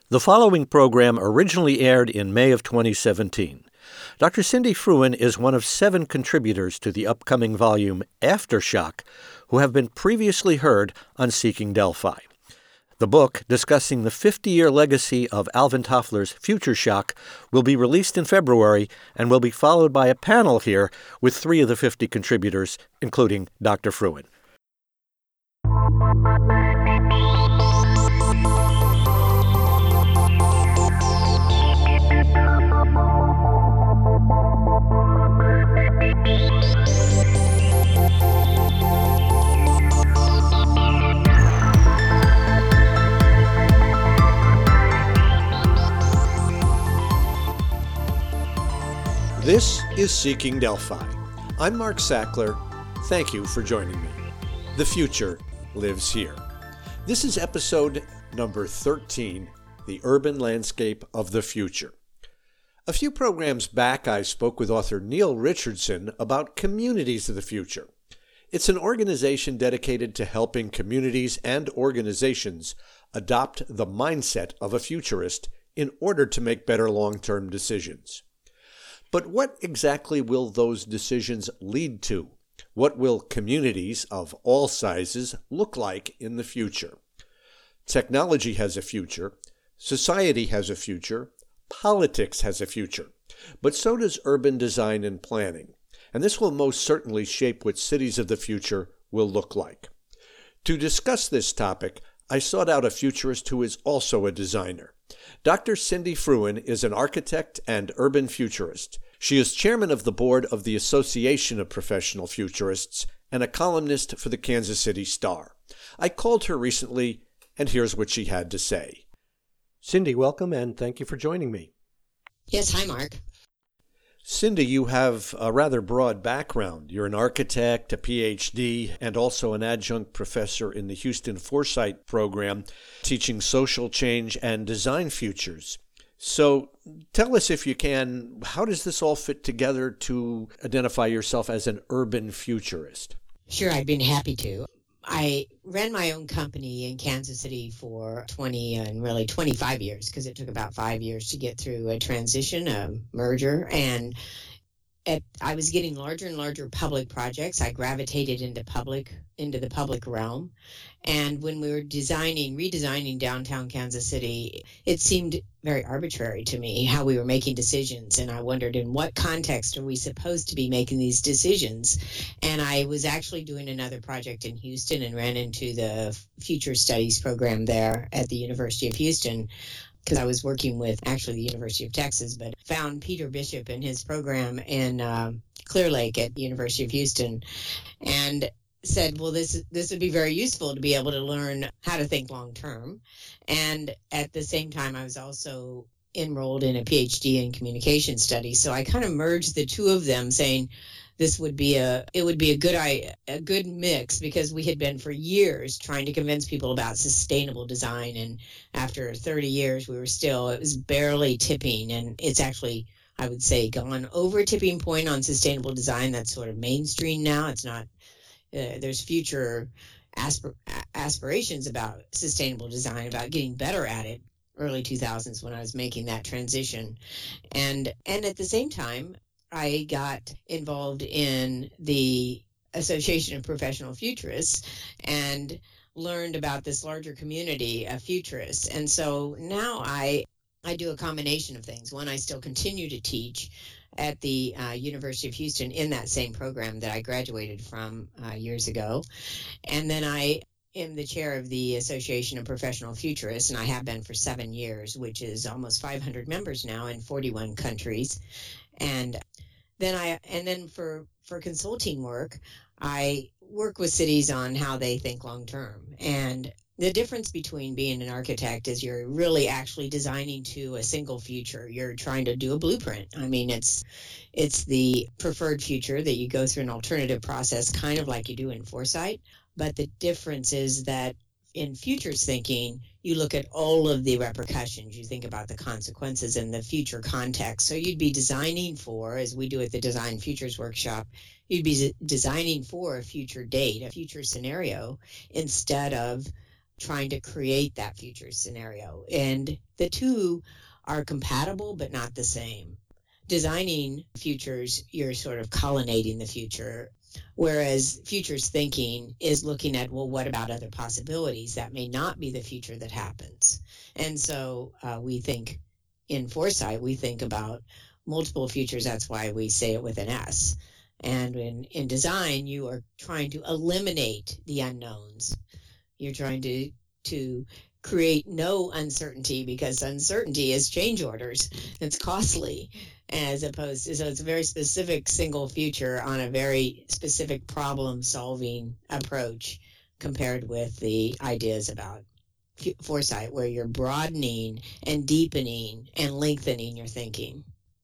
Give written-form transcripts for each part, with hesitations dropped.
The following program originally aired in May of 2017. Dr. Cindy Fruin is one of 7 contributors to the upcoming volume Aftershock, who have been previously heard on Seeking Delphi. The book, discussing the 50-year legacy of Alvin Toffler's Future Shock, will be released in February and will be followed by a panel here with 3 of the 50 contributors, including Dr. Fruin. This is Seeking Delphi. I'm Mark Sackler. Thank you for joining me. The future lives here. This is episode number 13, The Urban Landscape of the Future. A few programs back, I spoke with author Neil Richardson about Communities of the Future. It's an organization dedicated to helping communities and organizations adopt the mindset of a futurist in order to make better long-term decisions. But what exactly will those decisions lead to? What will communities of all sizes look like in the future? Technology has a future, society has a future, politics has a future, but so does urban design and planning, and this will most certainly shape what cities of the future will look like. To discuss this topic, I sought out a futurist who is also a designer. Dr. Cindy Fruin is an architect and urban futurist. She is chairman of the board of the Association of Professional Futurists and a columnist for the Kansas City Star. I called her recently, and here's what she had to say. Cindy, welcome, and thank you for joining me. Yes, hi, Mark. Cindy, you have a rather broad background. You're an architect, a PhD, and also an adjunct professor in the Houston Foresight program, teaching social change and design futures. So tell us, if you can, how does this all fit together to identify yourself as an urban futurist? Sure, I'd been happy to. I ran my own company in Kansas City for 20 and really 25 years, because it took about 5 years to get through a transition, a merger, and I was getting larger and larger public projects. I gravitated into the public realm. And when we were redesigning downtown Kansas City, it seemed very arbitrary to me how we were making decisions. And I wondered, in what context are we supposed to be making these decisions? And I was actually doing another project in Houston and ran into the Future Studies program there at the University of Houston, because I was working with actually the University of Texas, but found Peter Bishop and his program in Clear Lake at the University of Houston, and said, well, this would be very useful to be able to learn how to think long term. And at the same time, I was also enrolled in a PhD in communication studies. So I kind of merged the two of them, saying it would be a good mix, because we had been for years trying to convince people about sustainable design. And after 30 years, it was barely tipping. And it's actually, I would say, gone over tipping point on sustainable design. That's sort of mainstream now. It's not. There's future aspirations about sustainable design, about getting better at it. Early 2000s, when I was making that transition, and at the same time, I got involved in the Association of Professional Futurists and learned about this larger community of futurists. And so now I do a combination of things. One, I still continue to teach at the University of Houston in that same program that I graduated from years ago. And then I am the chair of the Association of Professional Futurists, and I have been for 7 years, which is almost 500 members now in 41 countries. And then for consulting work, I work with cities on how they think long term. And the difference between being an architect is you're really actually designing to a single future. You're trying to do a blueprint. I mean, it's the preferred future that you go through an alternative process, kind of like you do in Foresight. But the difference is that in futures thinking, you look at all of the repercussions. You think about the consequences in the future context. So you'd be designing for, as we do at the Design Futures Workshop, you'd be designing for a future date, a future scenario, instead of trying to create that future scenario. And the two are compatible, but not the same. Designing futures, you're sort of culminating the future, whereas futures thinking is looking at, well, what about other possibilities that may not be the future that happens? And so we think in foresight, we think about multiple futures. That's why we say it with an S. And in design, you are trying to eliminate the unknowns. You're trying to create no uncertainty, because uncertainty is change orders. It's costly, as opposed to, so it's a very specific single future on a very specific problem-solving approach compared with the ideas about foresight, where you're broadening and deepening and lengthening your thinking.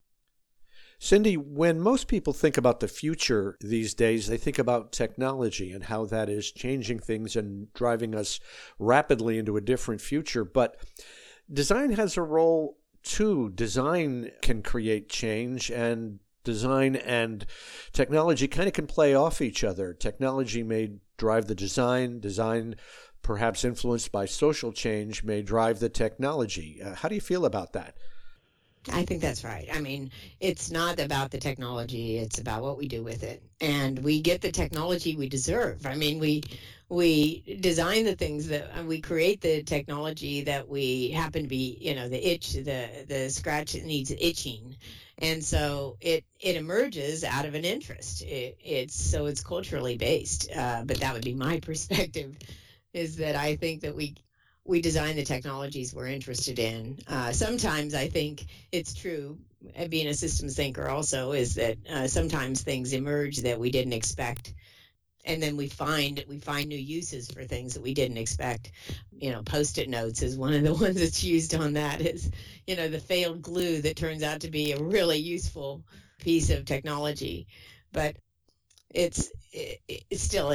Cindy, when most people think about the future these days, they think about technology and how that is changing things and driving us rapidly into a different future. But design has a role too. Design can create change, and design and technology kind of can play off each other. Technology may drive the design. Design, perhaps influenced by social change, may drive the technology. How do you feel about that? I think that's right. I mean, it's not about the technology, it's about what we do with it. And we get the technology we deserve. I mean, we design the things that we create, the technology that we happen to be, the scratch that needs itching. And so it emerges out of an interest. It's culturally based. But that would be my perspective, is that I think that we design the technologies we're interested in. Sometimes I think it's true, being a systems thinker also, is that sometimes things emerge that we didn't expect, and then we find new uses for things that we didn't expect. Post-it notes is one of the ones that's used on that, is, the failed glue that turns out to be a really useful piece of technology. But it's still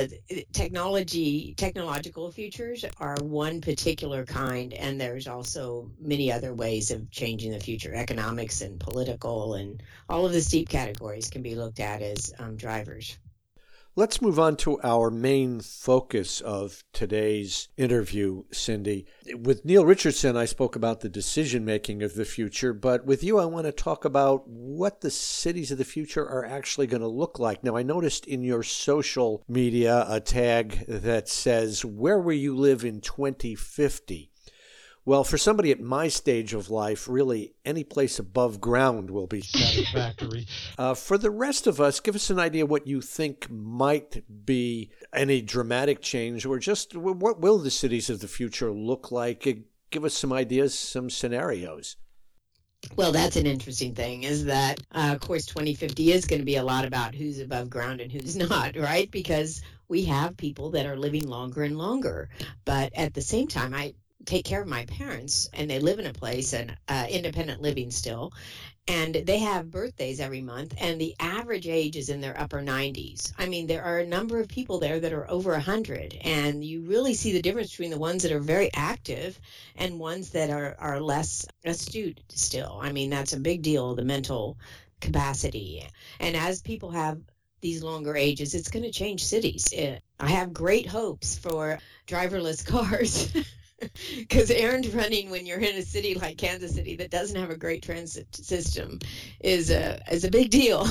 technological futures are one particular kind, and there's also many other ways of changing the future. Economics and political and all of these deep categories can be looked at as drivers. Let's move on to our main focus of today's interview, Cindy. With Neil Richardson, I spoke about the decision-making of the future, but with you, I want to talk about what the cities of the future are actually going to look like. Now, I noticed in your social media a tag that says, "Where will you live in 2050?" Well, for somebody at my stage of life, really any place above ground will be satisfactory. For the rest of us, give us an idea what you think might be any dramatic change, or just what will the cities of the future look like? Give us some ideas, some scenarios. Well, that's an interesting thing, is that, of course, 2050 is going to be a lot about who's above ground and who's not, right? Because we have people that are living longer and longer. But at the same time, I take care of my parents, and they live in a place, and independent living still, and they have birthdays every month, and the average age is in their upper 90s. I mean, there are a number of people there that are over 100, and you really see the difference between the ones that are very active and ones that are less astute still. I mean, that's a big deal, the mental capacity. And as people have these longer ages, it's going to change cities. I have great hopes for driverless cars. Because errand running when you're in a city like Kansas City that doesn't have a great transit system is a big deal.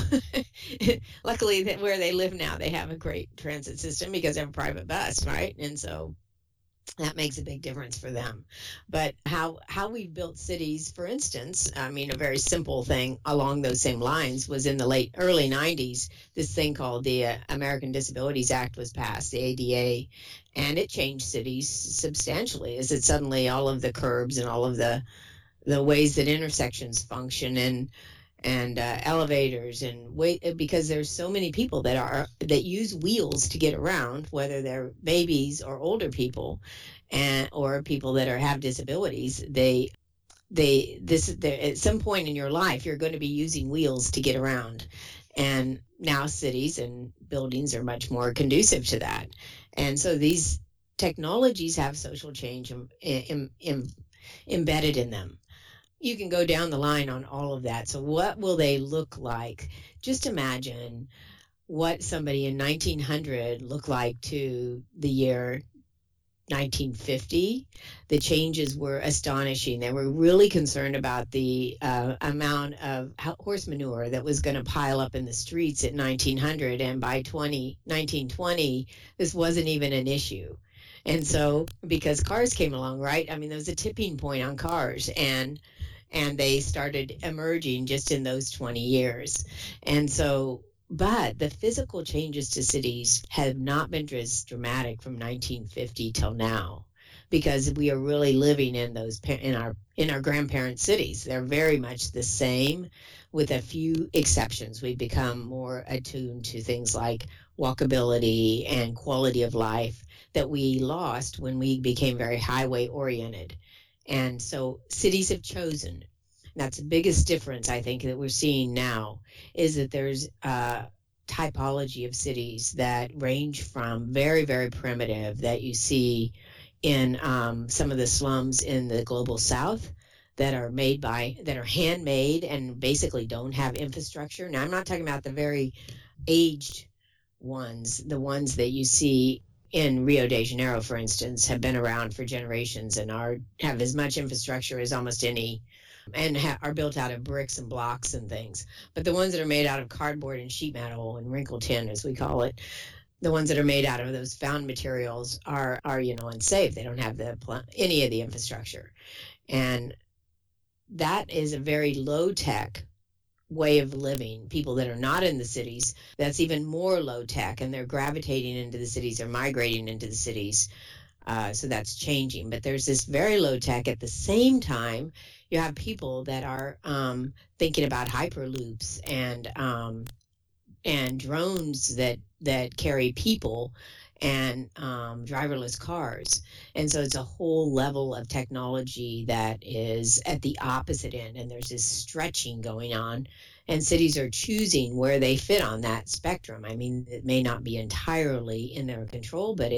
Luckily, where they live now, they have a great transit system because they have a private bus, right? And so that makes a big difference for them. But how we've built cities, for instance, I mean, a very simple thing along those same lines was in the early 90s, this thing called the American Disabilities Act was passed, the ADA, and it changed cities substantially, as it suddenly all of the curbs and all of the ways that intersections function and elevators because there's so many people that use wheels to get around, whether they're babies or older people, or people that have disabilities. At some point in your life, you're going to be using wheels to get around, and now cities and buildings are much more conducive to that. And so these technologies have social change embedded in them. You can go down the line on all of that. So what will they look like? Just imagine what somebody in 1900 looked like to the year 1950, the changes were astonishing. They were really concerned about the amount of horse manure that was going to pile up in the streets at 1900, and by 1920, this wasn't even an issue. And so, because cars came along, right? I mean, there was a tipping point on cars, and they started emerging just in those 20 years. And so, but the physical changes to cities have not been as dramatic from 1950 till now, because we are really living in those in our grandparents' cities. They're very much the same, with a few exceptions. We've become more attuned to things like walkability and quality of life that we lost when we became very highway oriented. And so cities have chosen. That's the biggest difference, I think, that we're seeing now, is that there's a typology of cities that range from very, very primitive that you see in some of the slums in the global south that are handmade and basically don't have infrastructure. Now, I'm not talking about the very aged ones, the ones that you see in Rio de Janeiro, for instance, have been around for generations and have as much infrastructure as almost any, and are built out of bricks and blocks and things. But the ones that are made out of cardboard and sheet metal and wrinkle tin, as we call it, the ones that are made out of those found materials are unsafe. They don't have any of the infrastructure. And that is a very low-tech way of living. People that are not in the cities, that's even more low-tech, and they're gravitating into the cities or migrating into the cities. So that's changing. But there's this very low-tech. At the same time, you have people that are thinking about hyperloops and drones that carry people, and driverless cars. And so it's a whole level of technology that is at the opposite end, and there's this stretching going on, and cities are choosing where they fit on that spectrum. I mean, it may not be entirely in their control, but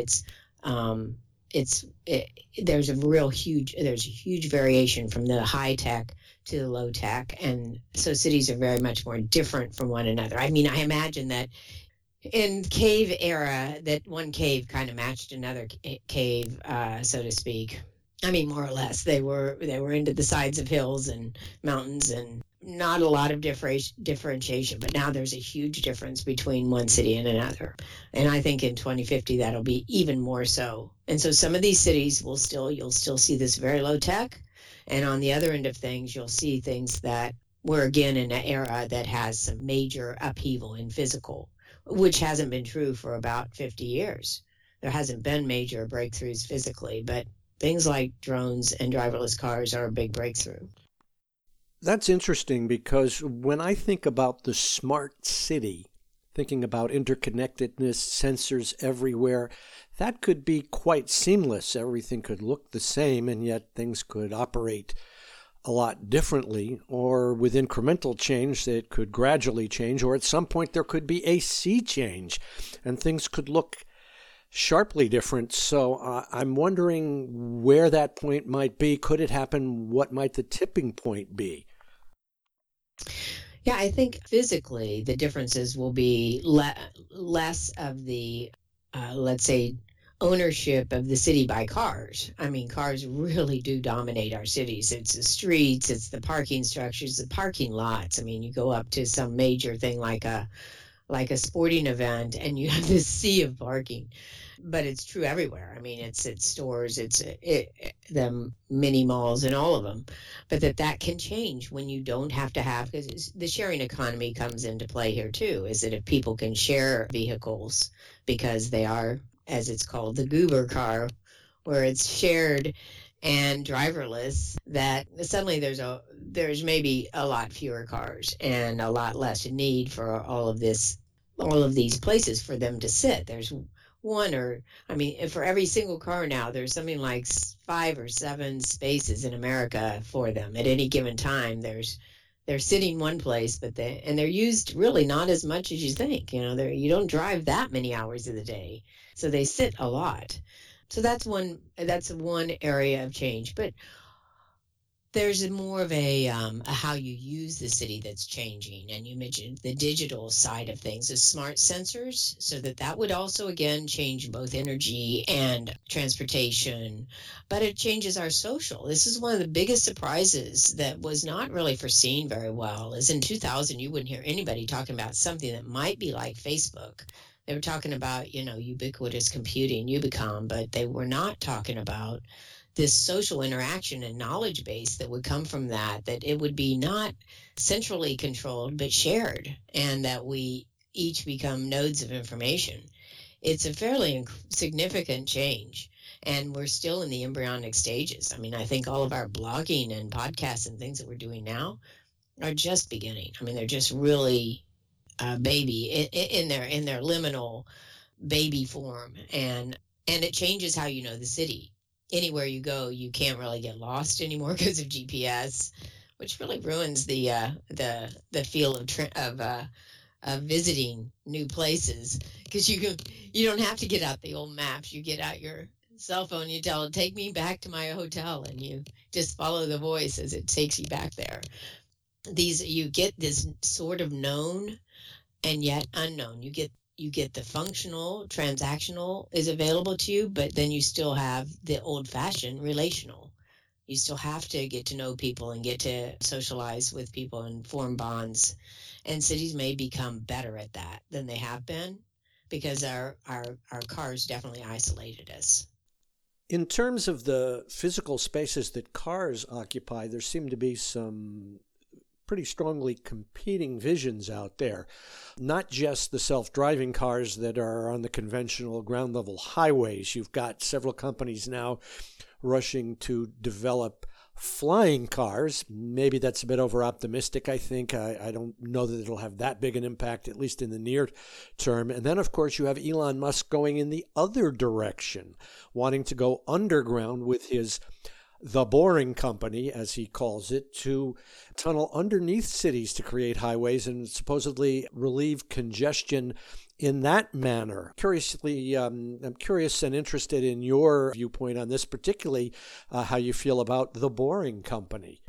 there's a huge variation from the high tech to the low tech, and so cities are very much more different from one another. I mean, I imagine that in cave era, that one cave kind of matched another cave, so to speak. I mean, more or less, they were into the sides of hills and mountains, and not a lot of differentiation. But now there's a huge difference between one city and another, and I think in 2050 that'll be even more so. And so some of these cities you'll still see this very low tech, and on the other end of things, you'll see things that we're again in an era that has some major upheaval in physical, which hasn't been true for about 50 years. There hasn't been major breakthroughs physically, but things like drones and driverless cars are a big breakthrough. That's interesting, because when I think about the smart city, thinking about interconnectedness, sensors everywhere, that could be quite seamless. Everything could look the same, and yet things could operate a lot differently, or with incremental change, it could gradually change, or at some point there could be a sea change, and things could look sharply different. So I'm wondering where that point might be. Could it happen? What might the tipping point be? Yeah, I think physically the differences will be less of the, let's say, ownership of the city by cars. I mean, cars really do dominate our cities. It's the streets, it's the parking structures, the parking lots. I mean, you go up to some major thing like a sporting event, and you have this sea of parking. But it's true everywhere. I mean, it's stores, the mini malls and all of them. But that can change when you don't have to have, because the sharing economy comes into play here too, is that if people can share vehicles because they are, as it's called, the goober car, where it's shared and driverless, that suddenly there's maybe a lot fewer cars and a lot less need for all of these places for them to sit. There's for every single car now, there's something like 5 or 7 spaces in America for them at any given time. They're sitting one place, but they're used really not as much as you think. You don't drive that many hours of the day, so they sit a lot. So that's one area of change. But There's more of a how you use the city that's changing, and you mentioned the digital side of things, the smart sensors, so that would also again change both energy and transportation, but it changes our social. This is one of the biggest surprises that was not really foreseen very well. Is in 2000 you wouldn't hear anybody talking about something that might be like Facebook. They were talking about ubiquitous computing, Ubicom, but they were not talking about this social interaction and knowledge base that would come from that it would be not centrally controlled, but shared, and that we each become nodes of information. It's a fairly significant change, and we're still in the embryonic stages. I mean, I think all of our blogging and podcasts and things that we're doing now are just beginning. I mean, they're just really baby in their liminal baby form, and it changes how you know the city. Anywhere you go, you can't really get lost anymore because of GPS, which really ruins the feel of visiting new places, because you don't have to get out the old maps. You get out your cell phone, you tell it, take me back to my hotel, and you just follow the voice as it takes you back there. You get this sort of known and yet unknown. You get the functional, transactional is available to you, but then you still have the old-fashioned relational. You still have to get to know people and get to socialize with people and form bonds. And cities may become better at that than they have been, because our cars definitely isolated us. In terms of the physical spaces that cars occupy, there seem to be some pretty strongly competing visions out there. Not just the self-driving cars that are on the conventional ground-level highways. You've got several companies now rushing to develop flying cars. Maybe that's a bit over-optimistic, I think. I don't know that it'll have that big an impact, at least in the near term. And then, of course, you have Elon Musk going in the other direction, wanting to go underground with his The Boring Company, as he calls it, to tunnel underneath cities to create highways and supposedly relieve congestion in that manner. I'm curious and interested in your viewpoint on this, particularly how you feel about The Boring Company.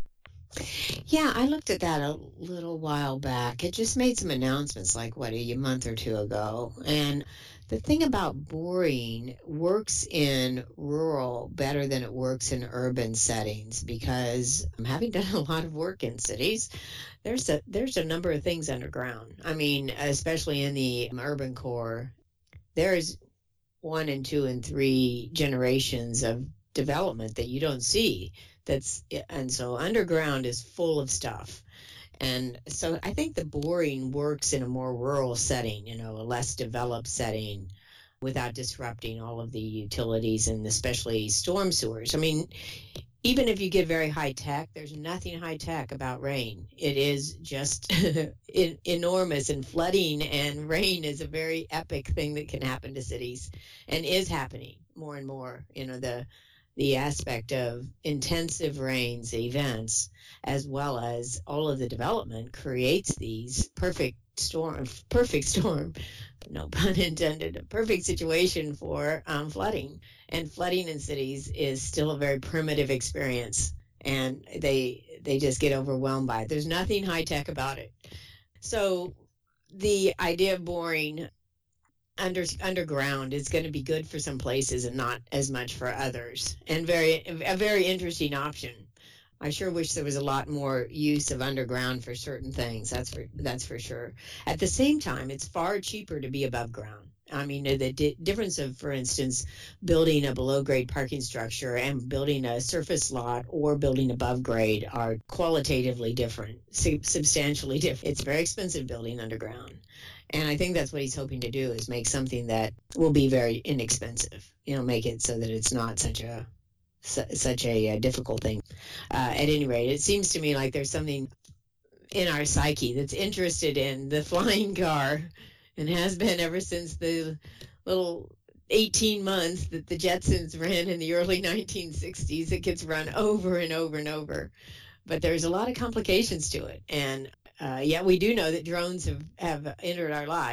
Yeah, I looked at that a little while back. It just made some announcements like, a month or two ago. And the thing about boring works in rural better than it works in urban settings, because having done a lot of work in cities, there's a number of things underground. I mean, especially in the urban core, there's 1 and 2 and 3 generations of development that you don't see. And so underground is full of stuff. And so I think the boring works in a more rural setting, a less developed setting, without disrupting all of the utilities and especially storm sewers. I mean, even if you get very high tech, there's nothing high tech about rain. It is just enormous, and flooding and rain is a very epic thing that can happen to cities, and is happening more and more. The aspect of intensive rains events, as well as all of the development, creates these perfect storm, no pun intended, a perfect situation for flooding. And flooding in cities is still a very primitive experience, and they just get overwhelmed by it. There's nothing high tech about it. So the idea of boring underground is going to be good for some places and not as much for others, and a very interesting option. I sure wish there was a lot more use of underground for certain things. That's for sure. At the same time, it's far cheaper to be above ground. I mean, the difference of, for instance, building a below-grade parking structure and building a surface lot or building above grade are qualitatively different, substantially different. It's very expensive building underground. And I think that's what he's hoping to do, is make something that will be very inexpensive. Make it so that it's not such a difficult thing. At any rate, it seems to me like there's something in our psyche that's interested in the flying car, and has been ever since the little 18 months that the Jetsons ran in the early 1960s. It gets run over and over and over. But there's a lot of complications to it. And we do know that drones have entered our lives.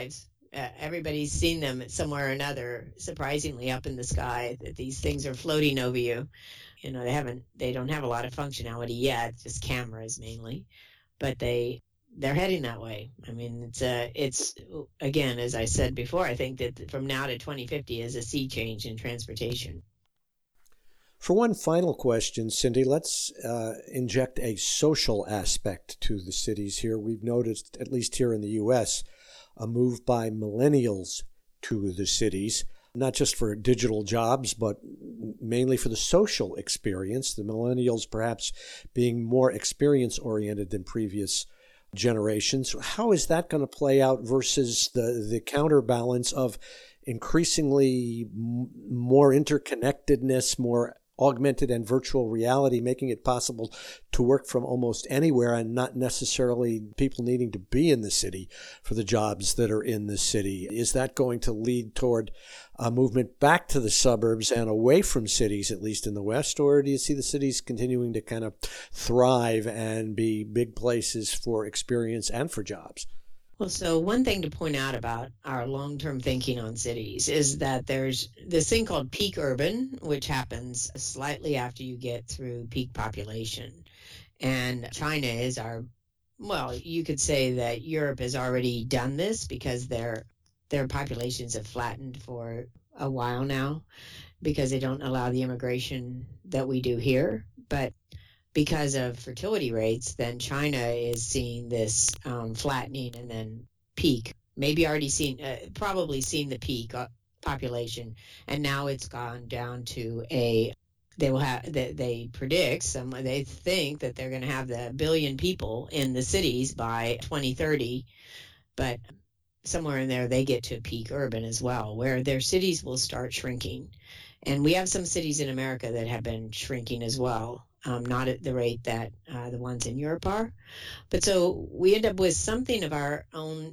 everybody's seen them somewhere or another, surprisingly up in the sky, that these things are floating over you. They don't have a lot of functionality yet, just cameras mainly, but they're heading that way. I mean, it's again, as I said before, I think that from now to 2050 is a sea change in transportation. For one final question, Cindy, let's inject a social aspect to the cities here. We've noticed, at least here in the U.S., a move by millennials to the cities, not just for digital jobs, but mainly for the social experience. The millennials perhaps being more experience-oriented than previous generations. How is that going to play out versus the counterbalance of increasingly more interconnectedness, more augmented and virtual reality, making it possible to work from almost anywhere and not necessarily people needing to be in the city for the jobs that are in the city? Is that going to lead toward a movement back to the suburbs and away from cities, at least in the West? Or do you see the cities continuing to kind of thrive and be big places for experience and for jobs? Well, so one thing to point out about our long-term thinking on cities is that there's this thing called peak urban, which happens slightly after you get through peak population. And China is you could say that Europe has already done this because their populations have flattened for a while now because they don't allow the immigration that we do here. But because of fertility rates, then China is seeing this flattening and then peak. Maybe probably seen the peak population, and now it's gone down to they think that they're going to have the billion people in the cities by 2030, but somewhere in there they get to peak urban as well, where their cities will start shrinking. And we have some cities in America that have been shrinking as well. Not at the rate that the ones in Europe are. But so we end up with something of our own.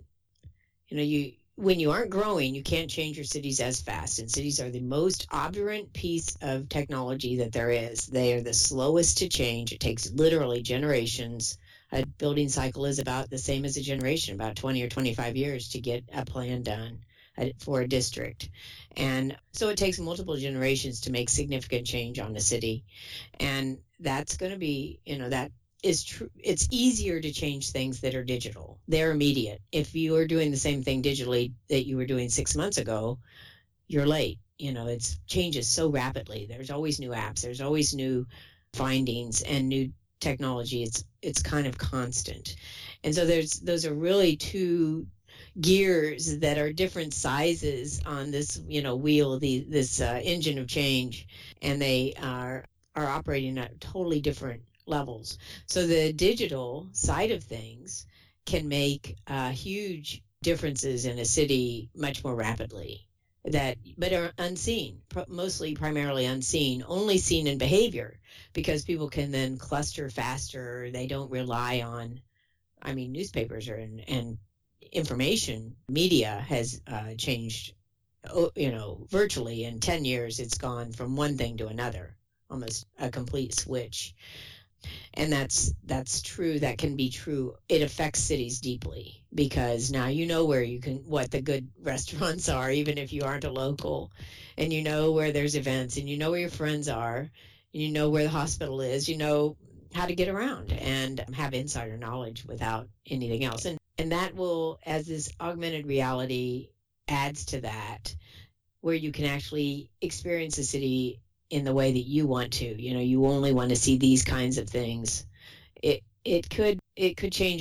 When you aren't growing, you can't change your cities as fast. And cities are the most obdurate piece of technology that there is. They are the slowest to change. It takes literally generations. A building cycle is about the same as a generation, about 20 or 25 years to get a plan done for a district. And so it takes multiple generations to make significant change on a city. And that's going to be, that is true. It's easier to change things that are digital. They're immediate. If you are doing the same thing digitally that you were doing 6 months ago, you're late. It changes so rapidly. There's always new apps. There's always new findings and new technology. It's kind of constant. And so those are really two gears that are different sizes on this, wheel, this engine of change, and they are operating at totally different levels. So the digital side of things can make huge differences in a city much more rapidly, but are unseen, primarily unseen, only seen in behavior, because people can then cluster faster. They don't rely on, newspapers and information media has changed, virtually in 10 years. It's gone from one thing to another, almost a complete switch. And that's true. That can be true. It affects cities deeply because now what the good restaurants are, even if you aren't a local, and where there's events, and where your friends are, and where the hospital is, how to get around and have insider knowledge without anything else. And that will, as this augmented reality adds to that, where you can actually experience a city in the way that you want to. You only want to see these kinds of things. It could change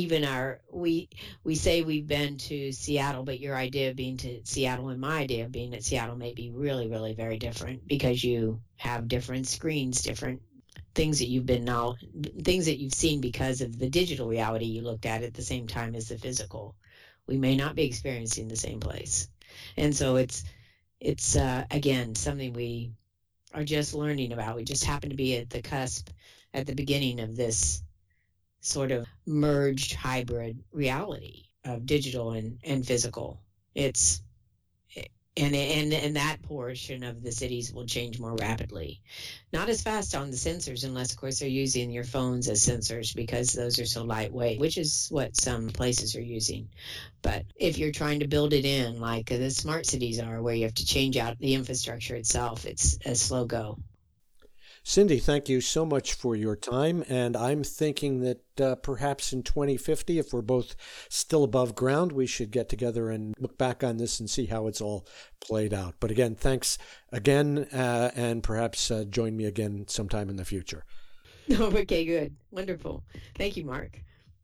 we say we've been to Seattle, but your idea of being to Seattle and my idea of being at Seattle may be really, really very different, because you have different screens, different things that things that you've seen because of the digital reality you looked at the same time as the physical. We may not be experiencing the same place. And so it's again, something we are just learning about. We just happen to be at the cusp, at the beginning of this sort of merged hybrid reality of digital and physical. And that portion of the cities will change more rapidly. Not as fast on the sensors, unless, of course, they're using your phones as sensors because those are so lightweight, which is what some places are using. But if you're trying to build it in, like the smart cities are, where you have to change out the infrastructure itself, it's a slow go. Cindy, thank you so much for your time. And I'm thinking that perhaps in 2050, if we're both still above ground, we should get together and look back on this and see how it's all played out. But again, thanks again, and perhaps join me again sometime in the future. Okay, good. Wonderful. Thank you, Mark.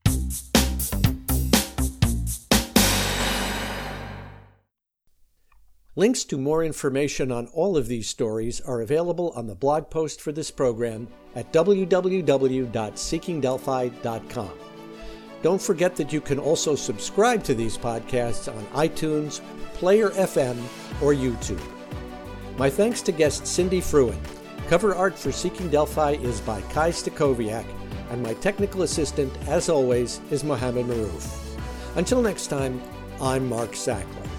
Links to more information on all of these stories are available on the blog post for this program at www.seekingdelphi.com. Don't forget that you can also subscribe to these podcasts on iTunes, Player FM, or YouTube. My thanks to guest Cindy Fruin. Cover art for Seeking Delphi is by Kai Stakoviak, and my technical assistant, as always, is Mohammed Maroof. Until next time, I'm Mark Sackler.